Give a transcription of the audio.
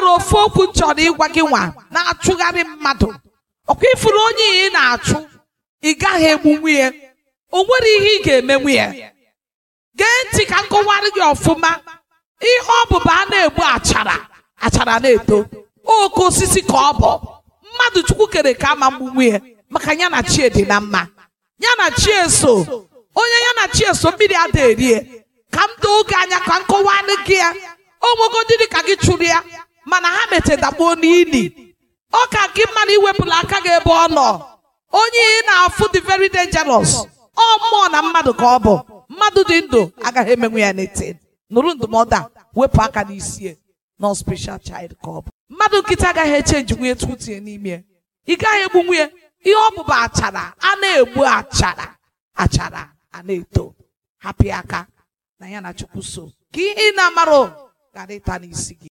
nwere ofu okwu chọrọ ịgwa gị nwa na-achụgharị mmadụ. Ọkwa ifuru onye ị na-achụ, ị gaghị egbu nwunye, o nwere ihe ị ga-eme nwunye. Gee ntị ka m kọwara gị ọfụma. Ihe ọbụba a na-egbu achara, achara na-eto. Oke osisi ka ọ bụ. Mmadụ Chukwu kere ka ama mgbu nwunye, maka ya na chi dị na mma. Ya na chi eso, onye ya na chi eso mmiri ada erie. Ka m doo oge anya ka m kọwara gị ya. Onwegodiri ka gị chụrụ ya, mana ha metedakpuo n'ili. Ọ ka gị mmadụ iwepụla aka gị ebe ọ nọ. Onye ị na-afụ dị very dangerous. Ọ mmụọ na mmadụ ka ọ bụ. Mmadụ dị ndụ agaghị emenwu ya n'ete. Nụrụ ndụmọdụ a, wepụ aka n'isi. No special child ka ọ bụ. Mmadụ nkịta agaghị echenji nwunye Chukwu tinye n'ime. Ị gaghị egbu nwunye. Ihe ọ bụba achara, a na-egbu achara, achara a na-eto. Hapụ aka na ya na Chukwu so. Ka ihe ị na-amara ghara ịta n'isi gị.